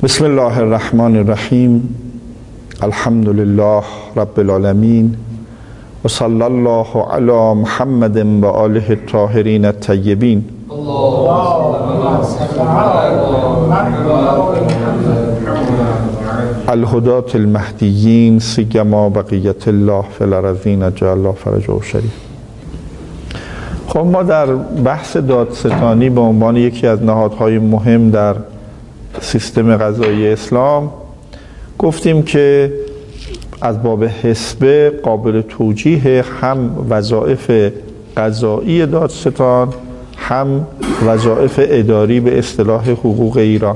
بسم الله الرحمن الرحیم. الحمد لله رب العالمین و صلی الله علی محمد و آله الطاهرین الطیبین. الهداة المهدیین سیما بقیت الله فی الارضین اجل الله فرجه شریف. خب ما در بحث دادستانی به عنوان یکی از نهادهای مهم در سیستم قضایی اسلام گفتیم که از باب حسبه قابل توجیه هم وظایف قضایی دادستان هم وظایف اداری به اصطلاح حقوق ایران.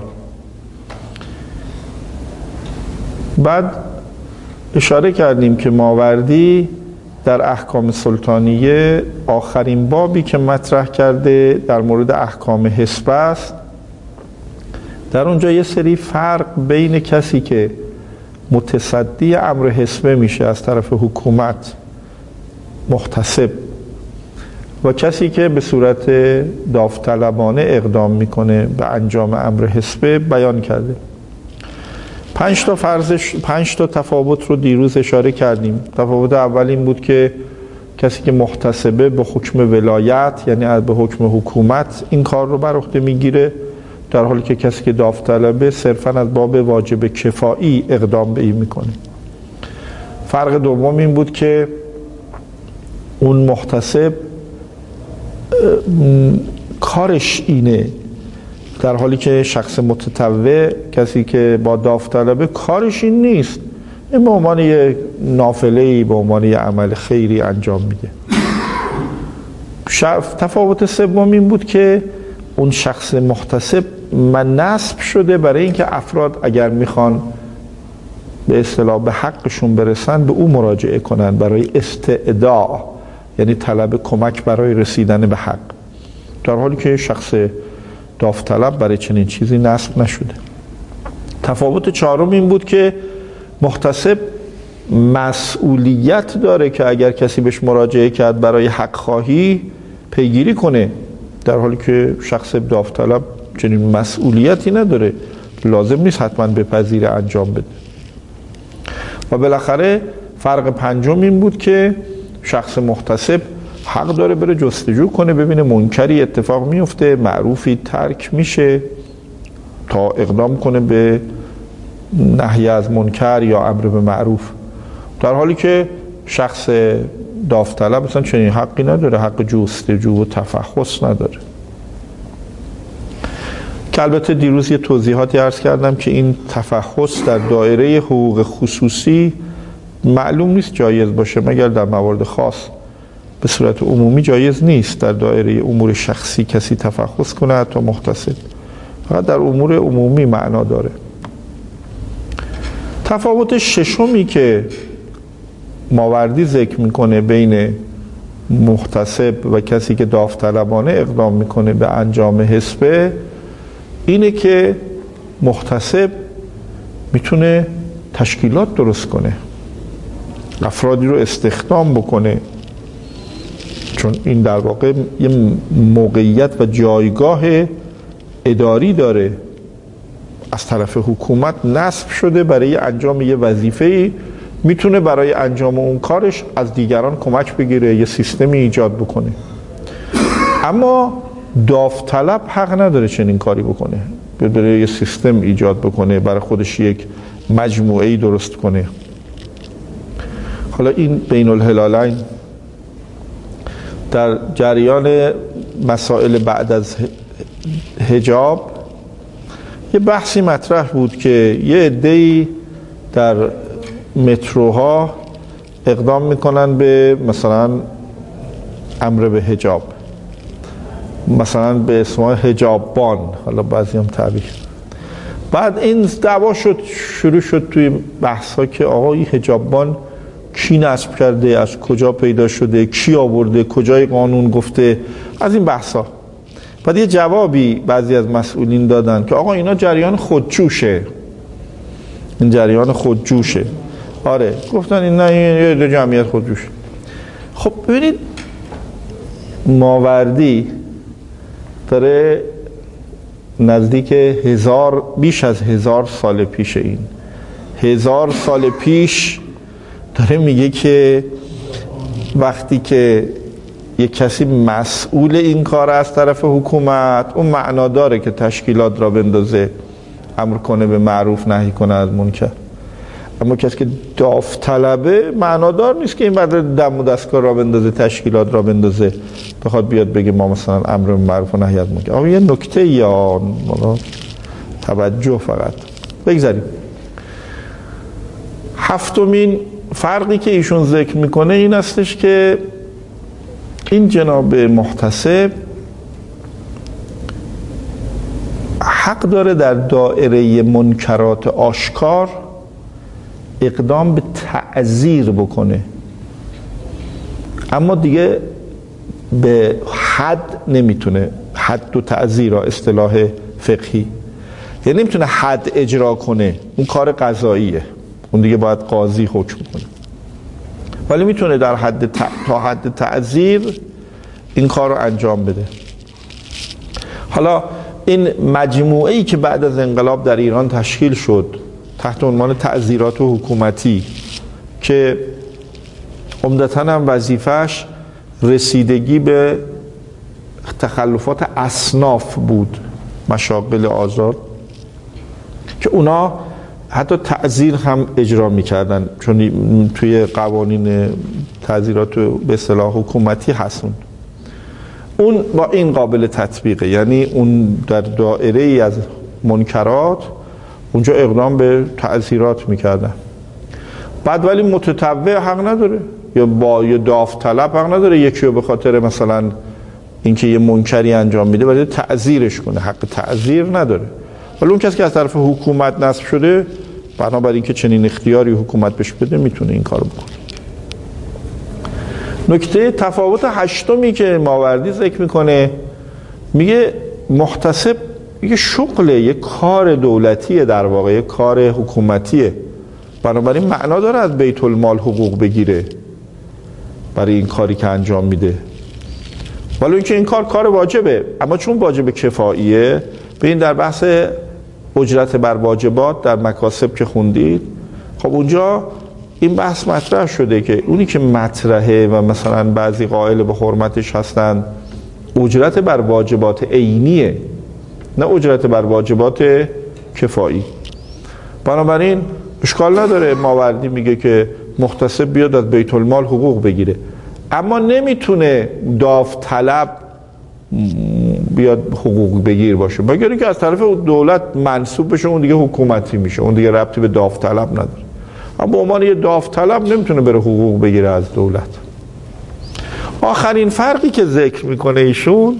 بعد اشاره کردیم که ماوردی در احکام سلطانیه آخرین بابی که مطرح کرده در مورد احکام حسبه است. در اونجا یه سری فرق بین کسی که متصدی امر حسبه میشه از طرف حکومت محتسب و کسی که به صورت داوطلبانه اقدام میکنه به انجام امر حسبه بیان کرده. 5 تا تفاوت رو دیروز اشاره کردیم. تفاوت اول این بود که کسی که محتسبه به حکم ولایت یعنی به حکم حکومت این کار رو بر عهده میگیره، در حالی که کسی که داوطلبه صرفاً از باب واجب کفایی اقدام به این میکنه. فرق دوم این بود که اون محتسب کارش اینه، در حالی که شخص متطوع کسی که با داوطلبه کارش این نیست، این به عنوان یه نافله‌ای به عنوان یه عمل خیری انجام میده. تفاوت سوم این بود که اون شخص محتسب نصب شده برای اینکه افراد اگر میخوان به اصطلاح به حقشون برسن به او مراجعه کنن برای استعداء، یعنی طلب کمک برای رسیدن به حق، در حالی که شخص داوطلب برای چنین چیزی نصب نشده. تفاوت چهارم این بود که محتسب مسئولیت داره که اگر کسی بهش مراجعه کرد برای حق خواهی پیگیری کنه، در حالی که شخص داوطلب چنین مسئولیتی نداره، لازم نیست حتما بپذیره انجام بده. و بالاخره فرق پنجم این بود که شخص محتسب حق داره بره جستجو کنه ببینه منکری اتفاق میفته، معروفی ترک میشه تا اقدام کنه به نهی از منکر یا امر به معروف، در حالی که شخص داوطلب مثلا چنین حقی نداره، حق جستجو و تفحص نداره. که البته دیروز یه توضیحاتی عرض کردم که این تفحص در دایره حقوق خصوصی معلوم نیست جایز باشه مگر در موارد خاص، به صورت عمومی جایز نیست در دایره امور شخصی کسی تفحص کنه حتی محتسب، فقط در امور عمومی معنا داره. تفاوت ششمی که ماوردی ذکر میکنه بین محتسب و کسی که داوطلبانه اقدام میکنه به انجام حسبه اینه که محتسب میتونه تشکیلات درست کنه، افرادی رو استخدام بکنه، چون این در واقع یه موقعیت و جایگاه اداری داره، از طرف حکومت نصب شده برای انجام یه وظیفه‌ای، میتونه برای انجام اون کارش از دیگران کمک بگیره، یه سیستمی ایجاد بکنه. اما داوطلب حق نداره چنین کاری بکنه، بره یه سیستم ایجاد بکنه برای خودش یک مجموعه‌ای درست کنه. حالا این بین الهلالین در جریان مسائل بعد از حجاب یه بحثی مطرح بود که یه عده‌ای در متروها اقدام میکنن به مثلا امر به حجاب، مثلا به اسم حجاببان، حالا بعضی هم تعبیر. بعد این دعوا شروع شد توی بحث ها که آقا این حجاببان کی نصب کرده، از کجا پیدا شده، کی آورده، کجای قانون گفته، از این بحث ها. بعد یه جوابی بعضی از مسئولین دادن که آقا اینا جریان خودجوشه، این جریان خودجوشه. آره گفتن این نه یه جمعیت خودجوشه. خب ببینید ماوردی داره نزدیک بیش از 1000 سال پیش، این 1000 سال پیش داره میگه که وقتی که یک کسی مسئول این کار از طرف حکومت، اون معنا داره که تشکیلات را بندازه، امر کنه به معروف، نهی کنه از منکر. اما کسی که داوطلبه معنادار نیست که این بعد دم و دستگاه را بندازه، تشکیلات را بندازه، بخواد بیاد بگه ما مثلا امر به معروف و نهی از منکر. اما یه نکته یا توجه فقط بگذاریم. هفتمین فرقی که ایشون ذکر میکنه این استش که این جناب محتسب حق داره در دایره منکرات آشکار اقدام به تعزیر بکنه، اما دیگه به حد نمیتونه. حد و تعزیر اصطلاح فقهی، یعنی نمیتونه حد اجرا کنه، اون کار قضاییه، اون دیگه باید قاضی حکم کنه. ولی میتونه در تا حد تعزیر این کار رو انجام بده. حالا این مجموعه ای که بعد از انقلاب در ایران تشکیل شد تحت عنوان تعزیرات حکومتی که عمدتاً هم وظیفش رسیدگی به تخلفات اصناف بود، مشاغل آزاد، که اونا حتی تعزیر هم اجرا میکردن، چون توی قوانین تعزیرات به اصطلاح حکومتی هستون. اون با این قابل تطبیقه، یعنی اون در دایره ای از منکرات اونجا اقدام به تعزیرات میکردن. بعد ولی متطوع حق نداره، یا با یه داوطلب حق نداره یکی رو به خاطر مثلا اینکه یه منکری انجام میده ولی تعزیرش کنه، حق تعزیر نداره. ولی اون کسی که از طرف حکومت نصب شده، بنابراین اینکه چنین اختیاری حکومت بهش بده، میتونه این کارو بکنه. نکته تفاوت هشتمی که ماوردی ذکر میکنه، میگه محتسب یه شغله، یه کار دولتیه، در واقع یه کار حکومتیه، بنابراین معنا داره از بیت المال حقوق بگیره برای این کاری که انجام میده. ولی اینکه این کار واجبه، اما چون واجب کفاییه، به این در بحث اجرت بر واجبات در مکاسب که خوندید، خب اونجا این بحث مطرح شده که اونی که مطرحه و مثلا بعضی قائل به حرمتش هستن اجرت بر واجبات عینیه، نه اجرت بر واجبات کفایی. بنابراین اشکال نداره ماوردی میگه که محتسب بیاد از بیت المال حقوق بگیره، اما نمیتونه داوطلب بیاد حقوق بگیر باشه، مگر اینکه از طرف دولت منصوب بشه، اون دیگه حکومتی میشه، اون دیگه ربطی به داوطلب نداره. اما به عنوان یه داوطلب نمیتونه بره حقوق بگیره از دولت. آخرین فرقی که ذکر میکنه ایشون،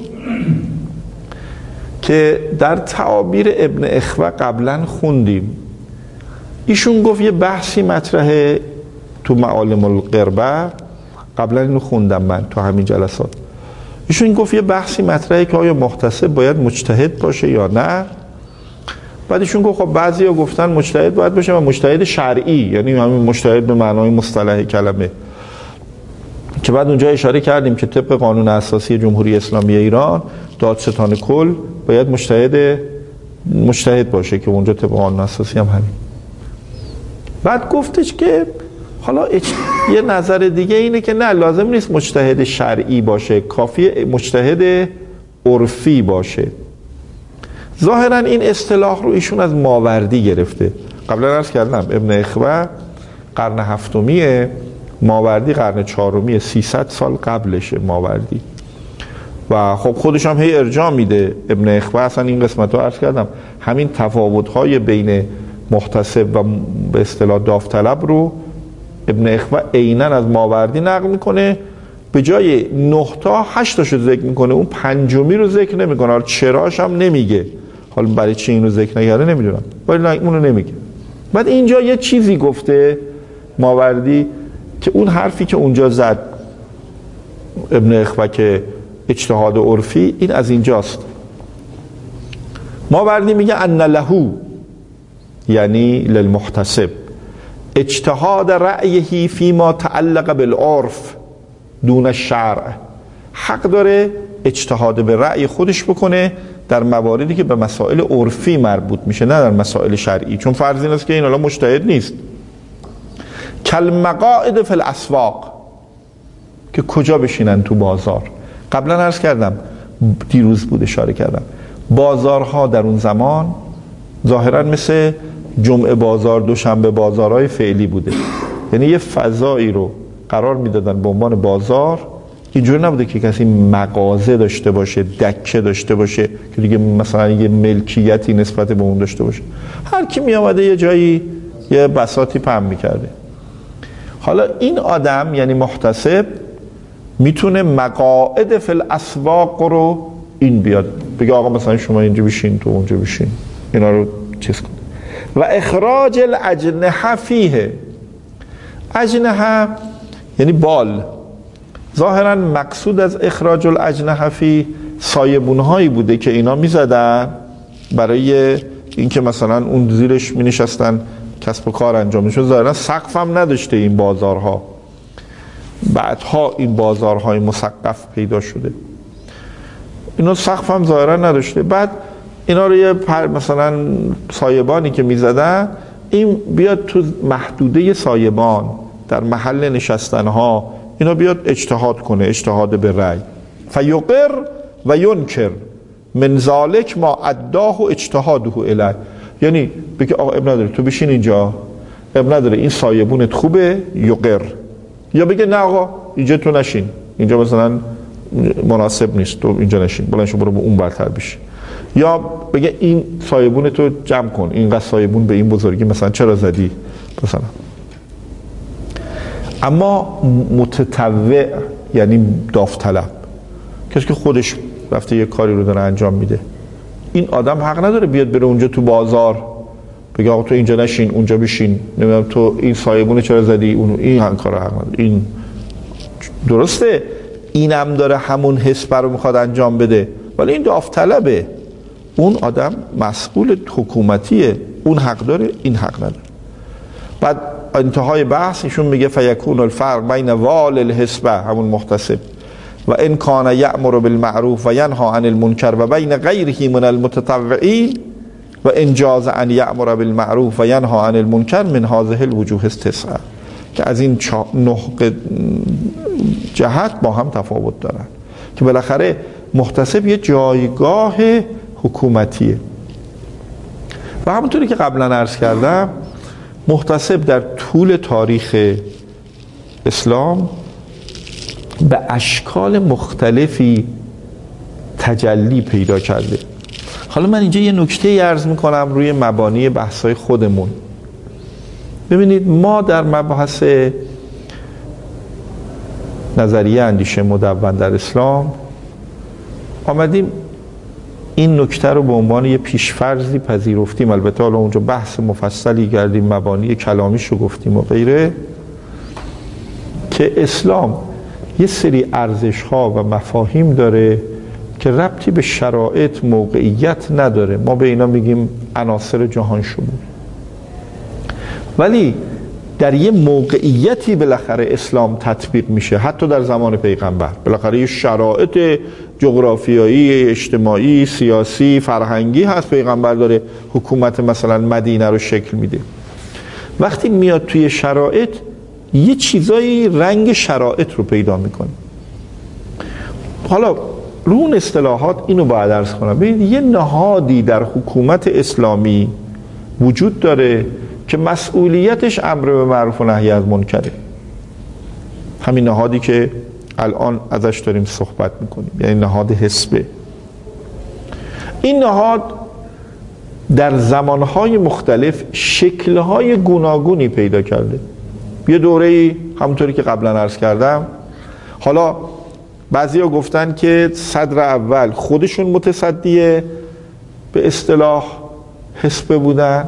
که در تعابیر ابن اخوه قبلا خوندیم، ایشون گفت یه بحثی مطرحه تو معالم القربه، قبلا اینو خوندم من تو همین جلسات. ایشون گفت یه بحثی مطرحه که آیا محتسب باید مجتهد باشه یا نه. بعد ایشون گفت خب بعضیا گفتن مجتهد باید باشه و مجتهد شرعی، یعنی همین مجتهد به معنای مصطلح کلمه، که بعد اونجا اشاره کردیم که طبق قانون اساسی جمهوری اسلامی ایران دادستان کل باید مجتهد باشه، که اونجا طبق قانون اساسی هم همین. بعد گفتش که حالا یه نظر دیگه اینه که نه، لازم نیست مجتهد شرعی باشه، کافیه مجتهد عرفی باشه. ظاهرا این اصطلاح رو ایشون از ماوردی گرفته. قبلا عرض کردم ابن اخوه قرن هفتمیه، ماوردی قرن چهارمیه، 300 سال قبلشه ماوردی. و خب خودش هم هی ارجاع میده. ابن اخوه اصلا این قسمت رو عرض کردم، همین تفاوت‌های بین محتسب و به اصطلاح داوطلب رو ابن اخوه عیناً از ماوردی نقل میکنه، به جای 9 تا 8 تاشو ذکر میکنه، اون پنجمی رو ذکر نمیکنه. حالا چراش هم نمیگه، حالا برای چی اینو ذکر نکرده نمیدونم، ولی اونو نمیگه. بعد اینجا یه چیزی گفته ماوردی که اون حرفی که اونجا زد ابن اخوه که اجتهاد عرفی، این از اینجاست. ماوردی میگه ان له، یعنی للمحتسب، اجتهاد رأیه فیما تعلق بالعرف دون الشرع. حق داره اجتهاد به رأی خودش بکنه در مواردی که به مسائل عرفی مربوط میشه، نه در مسائل شرعی، چون فرض این است که این حالا مجتهد نیست. کالمقاعد فی الاسواق، که کجا بشینن؟ تو بازار. قبلا عرض کردم، دیروز بود اشاره کردم، بازارها در اون زمان ظاهرا مثل جمعه بازار، دوشنبه بازارهای فعلی بوده، یعنی یه فضایی رو قرار میدادن به عنوان بازار. اینجوری نبوده که کسی مغازه داشته باشه، دکه داشته باشه که دیگه مثلا یه ملکیتی نسبت به اون داشته باشه، هر کی می آمده یه جایی یه بساطی پهن میکرده. حالا این آدم یعنی محتسب میتونه مقاعد فی الاسواق رو این بیاد بگه آقا مثلا شما اینجا بشین، تو اونجا بشین، اینا رو چیز کن. و اخراج الاجنحه فیه، اجنحه یعنی بال. ظاهرا مقصود از اخراج الاجنحه فی سایبونهایی بوده که اینا میزدن برای اینکه مثلا اون زیرش می نشستن کسب و کار انجام میشه. ظاهرا سقف هم نداشته این بازارها، بعدها این بازارهای مسقف پیدا شده، اینا سقف هم ظاهرا نداشته. بعد اینا رو یه مثلا سایبانی که میزدن، این بیاد تو محدوده سایبان در محل نشستنها اینا بیاد اجتهاد کنه، اجتهاد به رأی. فیقر و ینکر من ذالک ما اداه اجتهاده الیه، یعنی بگه آقا اب نداره تو بشین اینجا، اب نداره این سایبونت خوبه، یقر. یا بگه نه آقا اینجا تو نشین، اینجا مثلا مناسب نیست، تو اینجا نشین، بلند شو برو به اون برتر بشین. یا بگه این سایبون تو جمع کن، اینقدر سایبون به این بزرگی مثلا چرا زدی مثلا. اما متطوع یعنی داوطلب، کسی که خودش رفته یه کاری رو داره انجام میده، این آدم حق نداره بیاد بره اونجا تو بازار بگه آقا تو اینجا نشین اونجا بشین، نمیدونم تو این سایبون چرا زدی، اون این کارو حق نداره. این درسته اینم داره همون حسب رو میخواد انجام بده، ولی این داوطلبه، اون آدم مسئول حکومتیه، اون حق داره این حق نداره. بعد انتهای بحث ایشون میگه فیکون الفرق بین وال الحسبه همون محتسب و ان کان یأمر بالمعروف و ینها عن المنکر و بین غیره من المتطوعین و ان جاز ان یأمر بالمعروف و ینها عن المنکر من هذه الوجوه التسعه، که از این 9 جهت با هم تفاوت دارن که بالاخره محتسب یه جایگاه حکومتیه. و همونطوری که قبلا عرض کردم محتسب در طول تاریخ اسلام به اشکال مختلفی تجلی پیدا کرده. حالا من اینجا یه نکته عرض میکنم روی مبانی بحثای خودمون. ببینید ما در مباحث نظریه اندیشه مدون در اسلام آمدیم این نکته رو به عنوان یه پیشفرضی پذیرفتیم. البته حالا اونجا بحث مفصلی کردیم، مبانی کلامیش رو گفتیم و غیره، که اسلام یه سری ارزش‌ها و مفاهیم داره که ربطی به شرایط موقعیت نداره. ما به اینا میگیم عناصر جهان شمول، ولی در یه موقعیتی بالاخره اسلام تطبیق میشه، حتی در زمان پیغمبر. بالاخره یه شرایط جغرافیایی، اجتماعی، سیاسی، فرهنگی هست، پیغمبر داره حکومت مثلا مدینه رو شکل میده. وقتی میاد توی شرایط یه چیزایی رنگ شرایط رو پیدا میکنه. حالا رو اون اصطلاحات اینو باید عرض کنم. ببینید یه نهادی در حکومت اسلامی وجود داره که مسئولیتش امر به معروف و نهی از منکره. همین نهادی که الان ازش داریم صحبت میکنیم، یعنی نهاد حسبه. این نهاد در زمانهای مختلف شکلهای گوناگونی پیدا کرده. یه دوره‌ای همونطوری که قبلا عرض کردم، حالا بعضیا گفتن که صدر اول خودشون متصدی به اصطلاح حسبه بودن.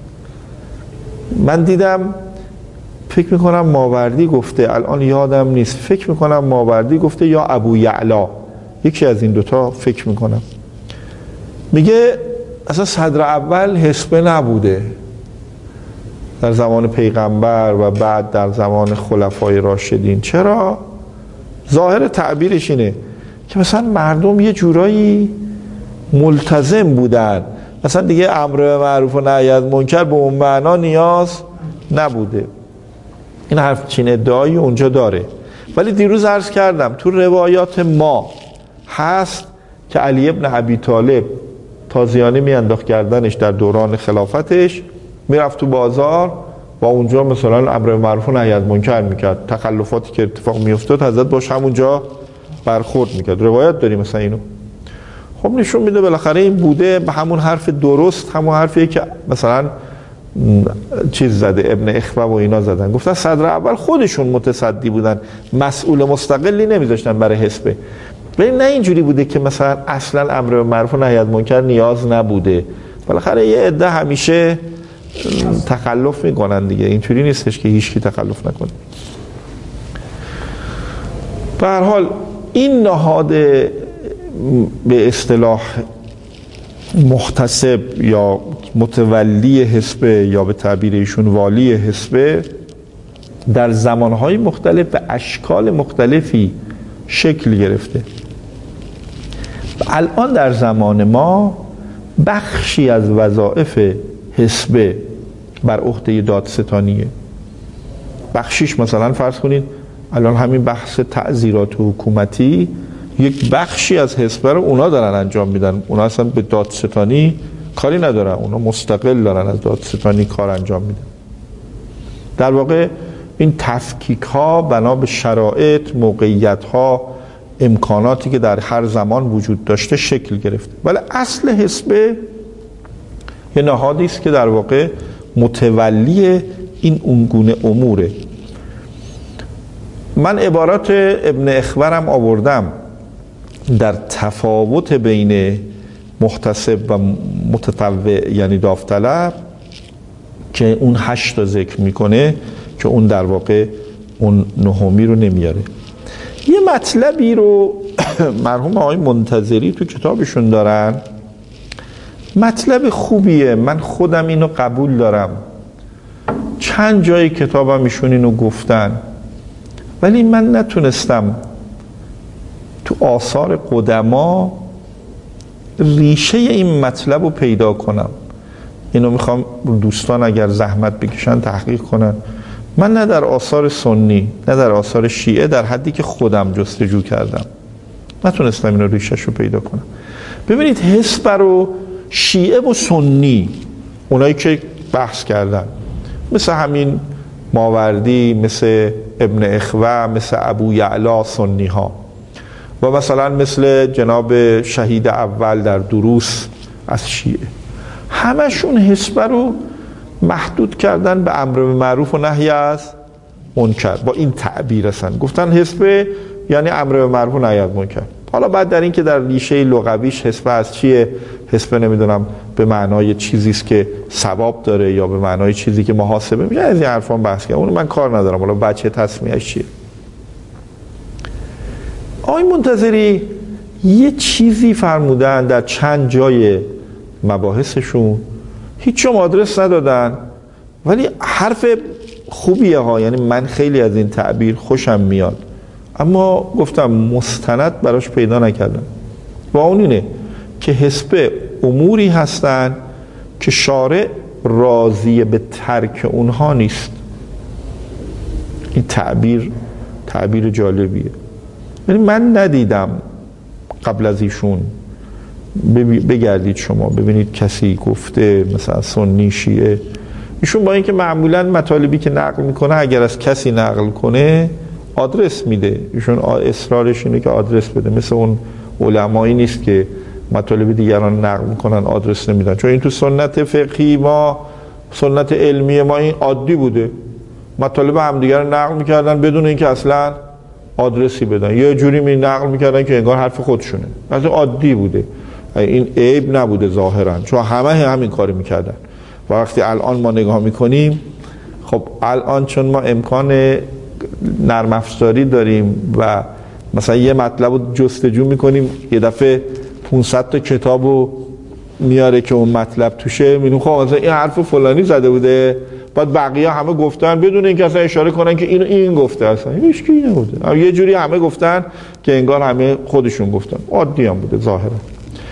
من دیدم فکر میکنم ماوردی گفته، الان یادم نیست، فکر میکنم ماوردی گفته یا ابو یعلا، یکی از این دوتا فکر میکنم، میگه اصلا صدر اول حسبه نبوده در زمان پیغمبر و بعد در زمان خلفای راشدین. چرا؟ ظاهر تعبیرش اینه که مثلا مردم یه جورایی ملتزم بودن، مثلا دیگه امر به معروف و نهی از منکر به اون معنا نیاز نبوده. این حرف چین ادعایی اونجا داره. ولی دیروز عرض کردم تو روایات ما هست که علی ابن ابی طالب تازیانه میانداخت کردنش در دوران خلافتش، میرفت تو بازار و اونجا مثلا امر به معروف و نهی از منکر میکرد، تخلفاتی که اتفاق میافتاد حضرت باش همونجا برخورد میکرد. روایت داریم مثلا اینو. خب نشون میده بالاخره این بوده به همون حرف درست، همون حرفیه که مثلا چیز زده ابن اخوه و اینا زدن، گفتن صدر اول خودشون متصدی بودن، مسئول مستقلی نمیذاشتن برای حزب. ولی نه اینجوری بوده که مثلا اصلا امر به معروف و نهی از منکر نیاز نبوده. بالاخره یه عده همیشه تخلف میکنن دیگه، اینجوری نیستش که هیچکی تخلف نکنه. به هر حال این نهاد به اصطلاح محتسب یا متولی حزب یا به تعبیر ایشون والی حزب در زمانهای مختلف به اشکال مختلفی شکل گرفته. الان در زمان ما بخشی از وظایف حزب بر عهده دادستانیه. بخشیش مثلا فرض کنید الان همین بحث تعزیرات حکومتی یک بخشی از حزب رو اونا دارن انجام میدن، اونا اصلا به دادستانی کاری ندارن، اونا مستقل دارن از دادستانی کار انجام میدن. در واقع این تفکیک ها بنا به شرایط، موقعیت ها، امکاناتی که در هر زمان وجود داشته شکل گرفته. ولی اصل حزب یه نهادی است که در واقع متولی این اونگونه اموره. من عبارات ابن اخورم آوردم در تفاوت بین محتسب و متطوع یعنی داوطلب که اون 8 تا ذکر میکنه که اون در واقع اون 9می رو نمیاره. یه مطلبی رو مرحوم آقای منتظری تو کتابشون دارن، مطلب خوبیه، من خودم اینو قبول دارم، چند جای کتابم ایشون اینو گفتن، ولی من نتونستم تو آثار قدما ریشه این مطلب رو پیدا کنم. اینو میخوام دوستان اگر زحمت بکشن تحقیق کنن. من نه در آثار سنی نه در آثار شیعه در حدی که خودم جستجو کردم نتونستم اینو ریشه‌ش رو پیدا کنم. ببینید حزب رو شیعه و سنی اونایی که بحث کردن مثل همین ماوردی، مثل ابن اخوه، مثل ابو یعلا سنی ها و مثلا مثل جناب شهید اول در دروس از شیعه، همشون حزب رو محدود کردن به امر به معروف و نهی از منکر. با این تعبیر هستن گفتن حزب یعنی امر به معروف و نهی از منکر. حالا بعد در این که در ریشه لغویش حزب از چیه، حزب نمیدونم به معنای چیزی است که ثواب داره یا به معنای چیزی که محاسبه میشه، از این حرفا بحث کنم، اون من کار ندارم، حالا بچه تسمیه‌اش چیه. آقای منتظری یه چیزی فرمودن در چند جای مباحثشون، هیچ جا آدرس ندادن، ولی حرف خوبیه ها، یعنی من خیلی از این تعبیر خوشم میاد، اما گفتم مستند براش پیدا نکردم. و اون اینه که حزب اموری هستن که شارع راضی به ترک اونها نیست. این تعبیر جالبیه. یعنی من ندیدم قبل از ایشون، بگردید شما ببینید کسی گفته مثلا سنی شیعه، ایشون با اینکه معمولا مطالبی که نقل میکنه اگر از کسی نقل کنه آدرس میده، ایشون اصرارش اینه که آدرس بده، مثل اون علمایی نیست که مطالب دیگران نقل میکنن آدرس نمیدن. چون این تو سنت فقهی ما، سنت علمی ما این عادی بوده، مطالب همدیگر نقل میکردن بدون اینکه اصلا آدرسی بدن، یه جوری می نقل میکردن که انگار حرف خودشونه، اصلا عادی بوده، این عیب نبوده ظاهرا، چون همین کاری میکردن. و وقتی الان ما نگاه میکنیم، خب الان چون ما امکان نرم افزاری داریم و مثلا یه مطلب رو جستجو میکنیم، یه دفعه 500 تا کتاب رو میاره که اون مطلب توشه، میدونم خب مثلا این حرف فلانی زده بوده، بعد بقیه همه گفتن بدون اینکه اصلا اشاره کنن که این گفته، اصلا هیچ کی نبوده، یه جوری همه گفتن که انگار همه خودشون گفتن، عادی هم بوده ظاهرا.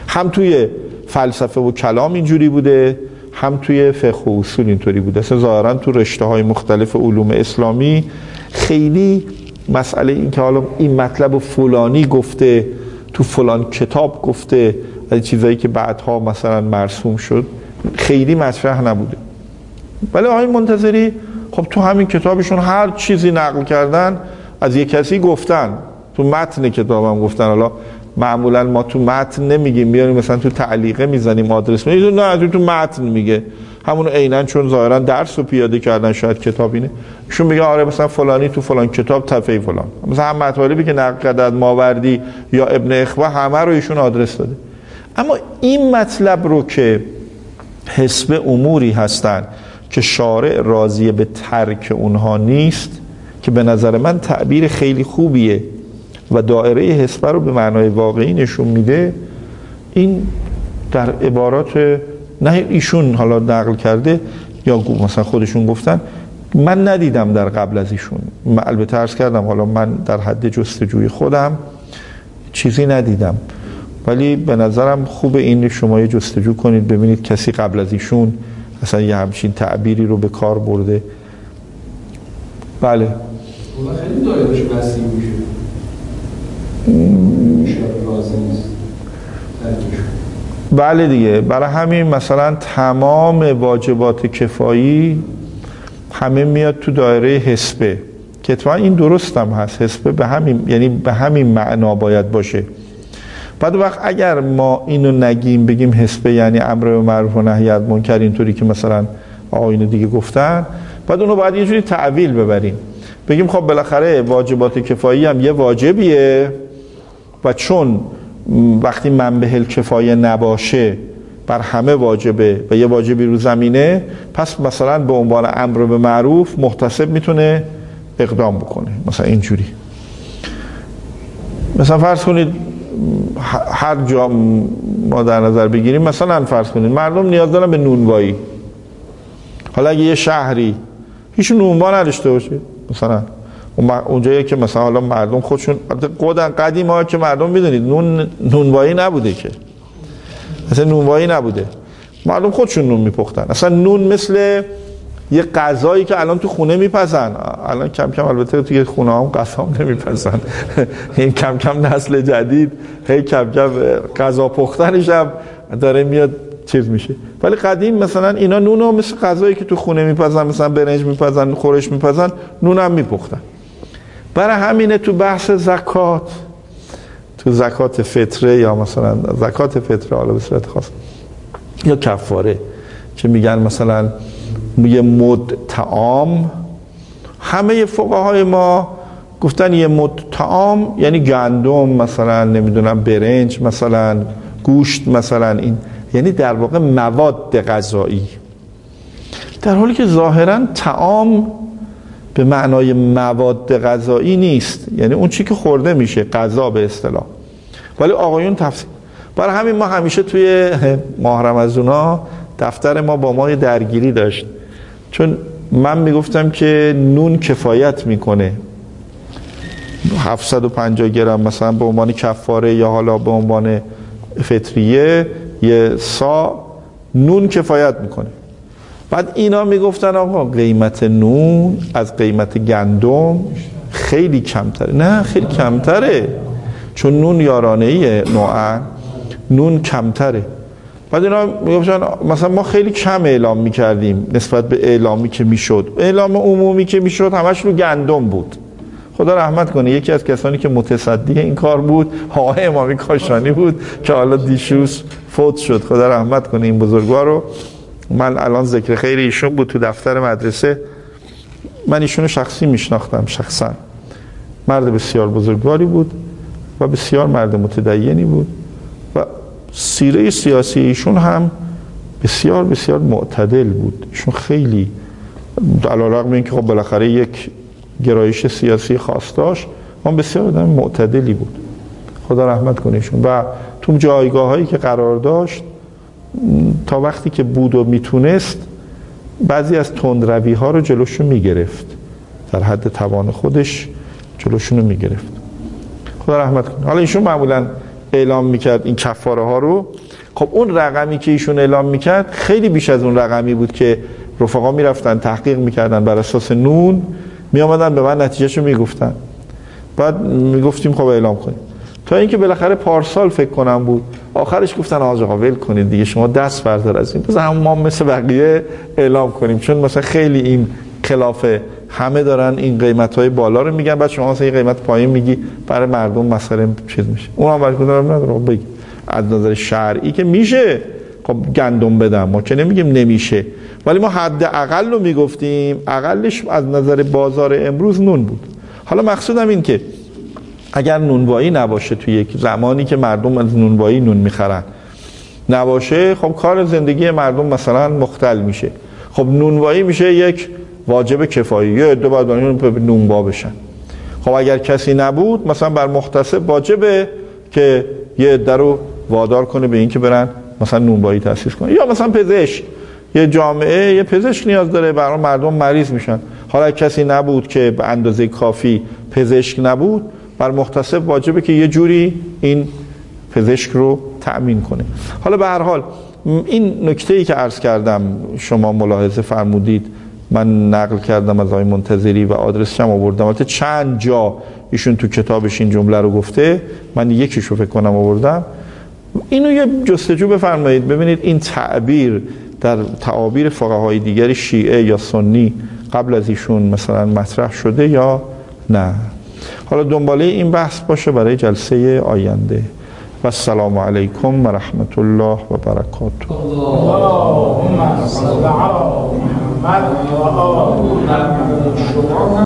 هم توی فلسفه و کلام اینجوری بوده، هم توی فقه و اصول اینطوری بوده. اصلا ظاهرا تو رشته‌های مختلف علوم اسلامی خیلی مسئله این که حالا این مطلب و فلانی گفته، تو فلان کتاب گفته، از چیزایی که بعدها مثلا مرسوم شد، خیلی مطرح نبوده. ولی آقای منتظری خب تو همین کتابشون هر چیزی نقل کردن از یک کسی گفتن، تو متن کتابم گفتن. حالا معمولا ما تو متن نمیگیم، میاریم مثلا تو تعلیقه میزنیم آدرس، نه تو متن میگه همونو عیناً، چون ظاهرا درس رو پیاده کردن شاید کتاب اینه، ایشون میگه آره مثلا فلانی تو فلان کتاب صفحه فلان، مثلا هم مطالبی که نقل کرده از ماوردی یا ابن اخوه همه رو ایشون آدرس داده. اما این مطلب رو که حسب اموری هستن که شارع راضی به ترک اونها نیست، که به نظر من تعبیر خیلی خوبیه و دایره حسبه رو به معنای واقعی نشون میده، این در عبارات نه ایشون حالا نقل کرده یا مثلا خودشون گفتن، من ندیدم در قبل از ایشون. من البته عرض کردم حالا من در حد جستجوی خودم چیزی ندیدم، ولی به نظرم خوب این شما یه جستجو کنید ببینید کسی قبل از ایشون اصلا یه همچین تعبیری رو به کار برده. بله خیلی دایره‌اش وسیع میشه. بله دیگه، برای همین مثلا تمام واجبات کفایی همه میاد تو دایره حسبه، که اتفاقا این درست هم هست. حسبه به همین، یعنی به همین معنا باید باشه. بعد وقت اگر ما اینو نگیم بگیم حسبه یعنی امر به معروف و نهی از منکر، اینطوری که مثلا آقایون دیگه گفتن، بعد اونو باید یه جوری تعویل ببریم، بگیم خب بالاخره واجبات کفایی هم یه واجبیه و چون وقتی منبع الکفایه نباشه بر همه واجبه و یه واجبی رو زمینه، پس مثلا به عنوان امر به معروف محتسب میتونه اقدام بکنه. مثلا اینجوری، مثلا فرض کنید هر جا ما در نظر بگیریم، مثلا فرض کنید مردم نیاز دارن به نونوایی، حالا اگه یه شهری هیچ نونوا نداشته باشه، مثلا اونجایی که مثلا حالا مردم خودشون قدیم ها که مردم میدونید نونوایی نبوده، که اصلا نونوایی نبوده، مردم خودشون نون میپختن. اصلا نون مثل یه غذایی که الان تو خونه میپزن، الان کم کم البته توی خونه هم غذا نمیپزن این کم کم نسل جدید هی کم کم غذا پختنش هم داره میاد چیز میشه، ولی قدیم مثلا اینا نونو مثل غذایی که تو خونه میپزن، مثلا برنج میپزن، خورش میپزن، نون هم میپختن. برای همینه تو بحث زکات، تو زکات فطره یا مثلا زکات فطره حالا به صورت خاص یا کفاره که میگن مثلا یه مد طعام، همه فقهای ما گفتن یه مد طعام یعنی گندم مثلا، نمیدونم برنج مثلا، گوشت مثلا، این یعنی در واقع مواد غذایی، در حالی که ظاهرا طعام به معنای مواد غذایی نیست، یعنی اون چی که خورده میشه، غذا به اصطلاح. ولی آقایون تفسیر، برای همین ما همیشه توی ماه رمضان دفتر ما با ما درگیری داشت، چون من میگفتم که نون کفایت میکنه، 750 گرم مثلا به عنوان کفاره یا حالا به عنوان فطریه یه سا نون کفایت میکنه. بعد اینا میگفتن آقا قیمت نون از قیمت گندم خیلی کمتره. نه خیلی کمتره، چون نون یارانه‌ایه، نوعا نون کمتره. بعد اینا میگفتن مثلا ما خیلی کم اعلام میکردیم نسبت به اعلامی که میشد، اعلام عمومی که میشد همش رو گندم بود. خدا رحمت کنه یکی از کسانی که متصدی این کار بود آقای امامی کاشانی بود که حالا دیشوز فوت شد، خدا رحمت کنه این بزرگوار رو. من الان ذکر خیر ایشون بود تو دفتر مدرسه، من ایشونو شخصی میشناختم، شخصا مرد بسیار بزرگواری بود و بسیار مرد متدینی بود و سیره سیاسی ایشون هم بسیار بسیار معتدل بود. ایشون خیلی علیرغم اینکه خب بالاخره یک گرایش سیاسی خاص داشت، اما بسیار آدم معتدلی بود، خدا رحمت کنه ایشون. و تو جایگاه هایی که قرار داشت تا وقتی که بود و میتونست بعضی از تندروی ها رو جلوشو میگرفت، در حد توان خودش جلوشونو میگرفت، خدا رحمت کنه. حالا ایشون معمولا اعلام میکرد این کفاره ها رو. خب اون رقمی که ایشون اعلام میکرد خیلی بیش از اون رقمی بود که رفقا میرفتن تحقیق میکردن بر اساس نون، میامدن به من نتیجهشو میگفتن، بعد میگفتیم خب اعلام کنیم. تا اینکه بالاخره پارسال فکر کنم بود آخرش گفتن آقا ول کنید دیگه، شما دست بردار از این، بذار ما مثل بقیه اعلام کنیم، چون مثلا خیلی این خلافه، همه دارن این قیمت‌های بالا رو میگن، بعد شما مثلا این قیمت پایین میگی، برای مردم مثلا چیز میشه. اونم برای کدوم نداره بگی از نظر شرعی که میشه خب گندم بدم، ما که نمیگیم نمیشه، ولی ما حداقل رو میگفتیم، اقلش از نظر بازار امروز نون بود. حالا مقصودم این که اگر نونوایی نباشه توی یک زمانی که مردم از نونوایی نون میخرن نباشه، خب کار زندگی مردم مثلا مختل میشه. خب نونوایی میشه یک واجب کفایی، یه عده باید به نونوا بشن. خب اگر کسی نبود مثلا بر محتسب واجبه که یه عده رو وادار کنه به این که برن مثلا نونوایی تأسیس کنه. یا مثلا پزشک، یه جامعه یه پزشک نیاز داره، برای مردم مریض میشن، حالا کسی نبود که به اندازه کافی پزشک نبود، بر محتسب واجبه که یه جوری این پزشک رو تأمین کنه. حالا به هر حال این نکته‌ای که عرض کردم شما ملاحظه فرمودید، من نقل کردم از آقای منتظری و آدرسش هم آوردم، البته چند جا ایشون تو کتابش این جمله رو گفته، من یکیشو فکر کنم آوردم. اینو یه جستجو بفرمایید ببینید این تعبیر در تعابیر فقهای دیگر شیعه یا سنی قبل از ایشون مثلا مطرح شده یا نه. حالا دنباله این بحث باشه برای جلسه آینده. و السلام علیکم و رحمت الله و برکاته. اللهم صل علی محمد و آل محمد.